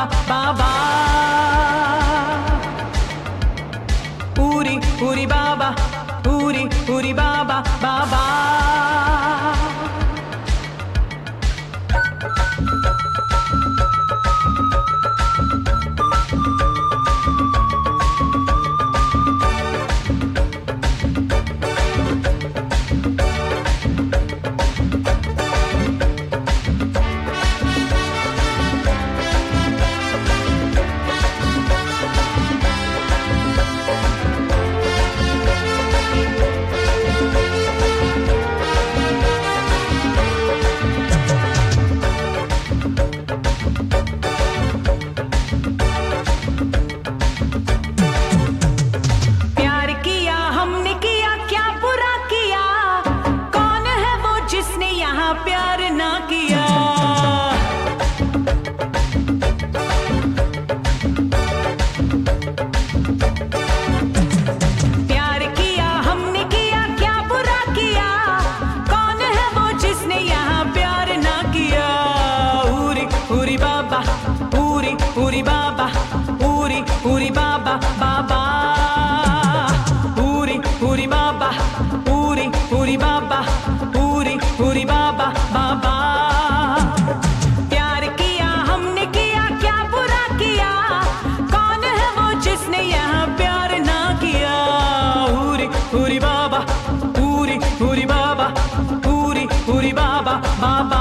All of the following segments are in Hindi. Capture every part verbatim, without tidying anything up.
बाबा, पूरी पूरी बाबा, पूरी पूरी बाबा बाबा। प्यार ना किया, प्यार किया हमने किया, क्या बुरा किया, कौन है वो जिसने यहाँ प्यार ना किया। पूरी पूरी बाबा, पूरी पूरी बाबा, पूरी पूरी बाबा बाबा, पूरी पूरी बाबा, पूरी पूरी बाबा, पूरी पूरी बाबा बाबा। प्यार किया हमने किया, क्या बुरा किया, कौन है वो जिसने यहाँ प्यार ना किया। पूरी पूरी बाबा, पूरी पूरी बाबा, पूरी पूरी बाबा बाबा।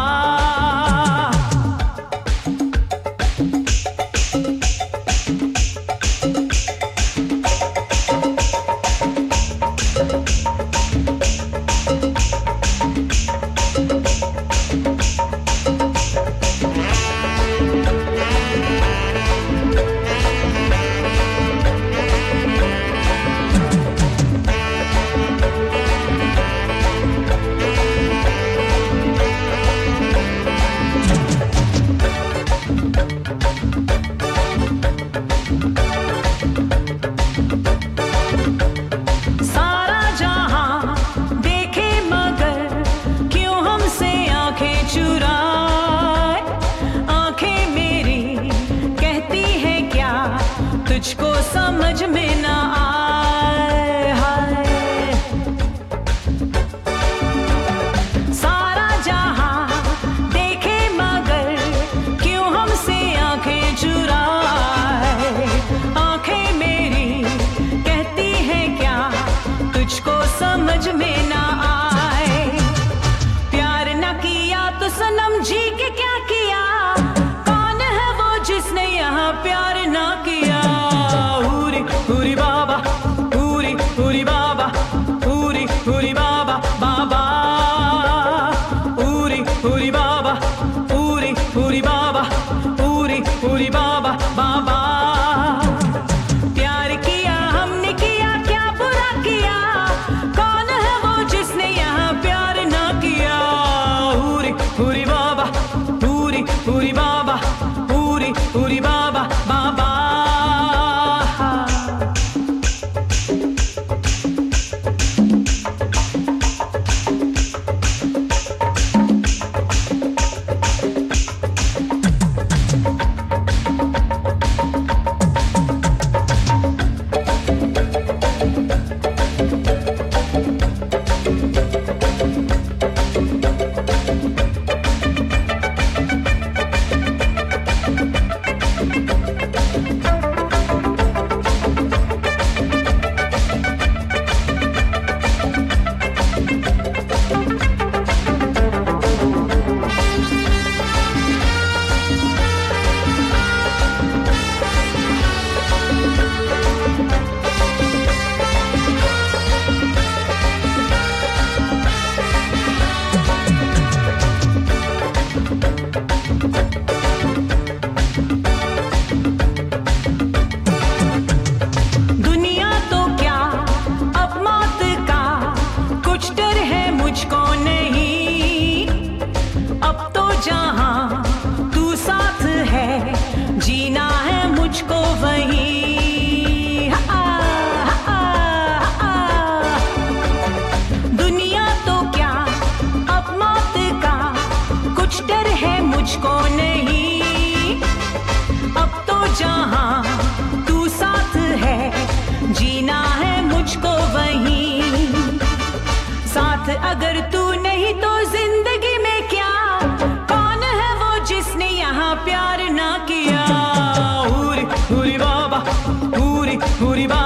तुझको समझ में ना आए, हाय सारा जहां देखे मगर क्यों हमसे आंखें चुराए। आंखें मेरी कहती है क्या तुझको समझ में ना आए। प्यार ना किया तो सनम जी के क्या किया, कौन है वो जिसने यहाँ प्यार ना किया। पूरी बाबा, पूरी पूरी बाबा, पूरी पूरी बाबा बाबा, पूरी पूरी बाबा, पूरी पूरी बाबा, पूरी पूरी बाबा बाबा। प्यार किया हमने किया, क्या बुरा किया, कौन है वो हूरी बाबा